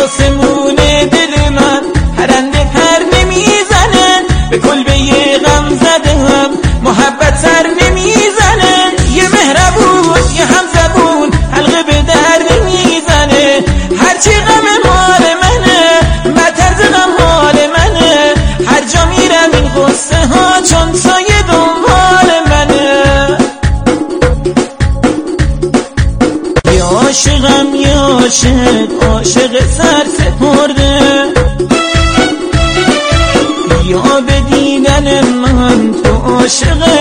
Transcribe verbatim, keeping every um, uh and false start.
آسمون دل من پرنده پر نمیزنه، به کلبه غم زده هم محبت سر نمیزنه. یه مهربون یه همزبون حلقه به در نمیزنه، هرچی غم مال منه بطرز غم حال منه. هر جا میرم این غصه ها چون سایه دنبال منه. یا عاشقم یا عاشق عاشق سر سپرده، یا به دیدن من تو عاشق